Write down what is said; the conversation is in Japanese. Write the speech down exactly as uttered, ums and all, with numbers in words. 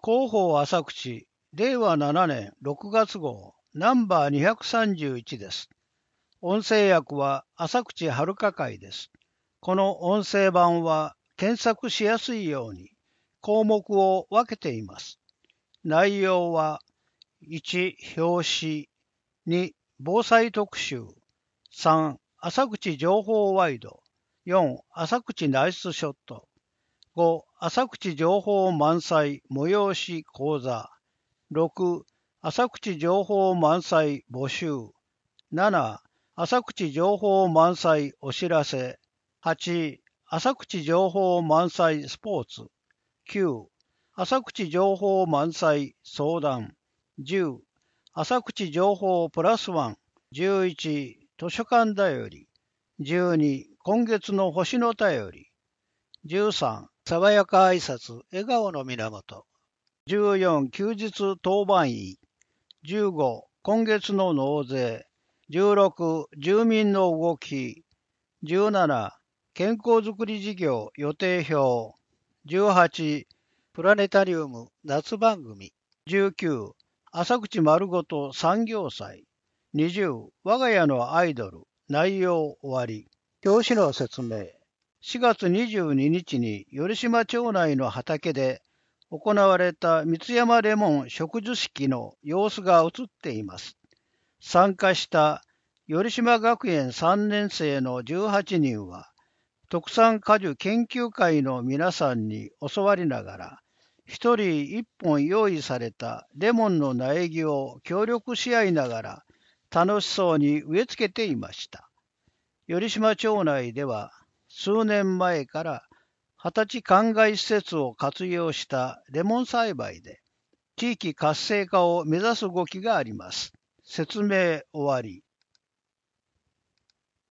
広報浅口、れいわななねんろくがつ号、ナンバーにひゃくさんじゅういちです。音声訳は浅口遥会です。この音声版は検索しやすいように項目を分けています。内容はいち、表紙、に、防災特集、さん、浅口情報ワイド、よん、浅口ナイスショット、ご、浅口情報満載催し講座、ろく、浅口情報満載募集、なな、浅口情報満載お知らせ、はち、浅口情報満載スポーツ、きゅう、浅口情報満載相談、じゅう、浅口情報プラスワン、じゅういち、図書館だより、じゅうに、今月の星の便り、じゅうさん、爽やか挨拶笑顔の源、じゅうよん、休日当番医、じゅうご、今月の納税、じゅうろく、住民の動き、じゅうなな、健康づくり事業予定表、じゅうはち、プラネタリウム夏番組、じゅうきゅう、浅口丸ごと産業祭、にじゅう、我が家のアイドル、内容終わり、表紙の説明、しがつにじゅうににちに頼島町内の畑で行われた三ツ山レモン植樹式の様子が映っています。参加した頼島学園さんねん生のじゅうはちにんは、特産果樹研究会の皆さんに教わりながら、一人一本用意されたレモンの苗木を協力し合いながら、楽しそうに植え付けていました。頼島町内では、数年前から二十歳灌漑施設を活用したレモン栽培で、地域活性化を目指す動きがあります。説明終わり。